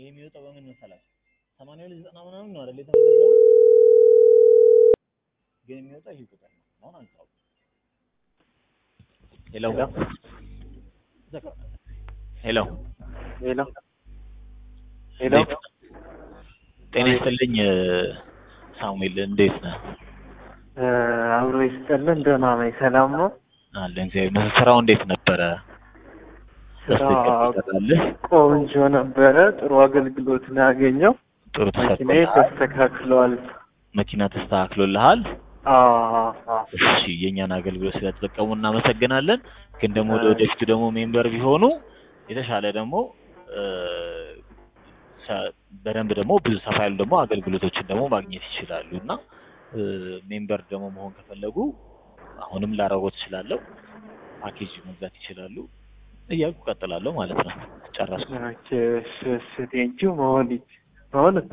የሚወጣው በምን መሰላችሁ 82 90 ምናምን ነው አይደል የተመዘገበው ግን የሚወጣው ይሄ ቁጥር ነው አሁን አንሳው ሄሎ ሄሎ ሄሎ ሄሎ ጤና ይስጥልኝ ሳሙኤል እንዴት ነህ አብሮ ይስጥልን ደህና ነኝ ሰላም ነው አለን እግዚአብሔር ስራው እንዴት ነበረ ቆንጆ ነበረ ጥሩ አገልግሎት ነው ያገኘው ጥሩ ተስተካክሏል መኪና ተስተካክሎልሃል አዎ እሺ የኛን አገልግሎት ስለተጠቀሙ እናመሰግናለን ግን ደግሞ ወደፊት ደግሞ ሜምበር ቢሆኑ የተሻለ ደግሞ በደንብ ደግሞ ብዙ ሰፋ ያሉ ደግሞ አገልግሎቶችን ደግሞ ማግኘት ይችላሉና ሜምበር ደግሞ መሆን ከፈለጉ አሁንም ላረጋግጥ ይችላልው ፓኬጅ መግዛት ይችላሉ እያልኩ ቀጥላለሁ ማለት ነው ጨረስኩ ኦኬ ቴንኪው መሆን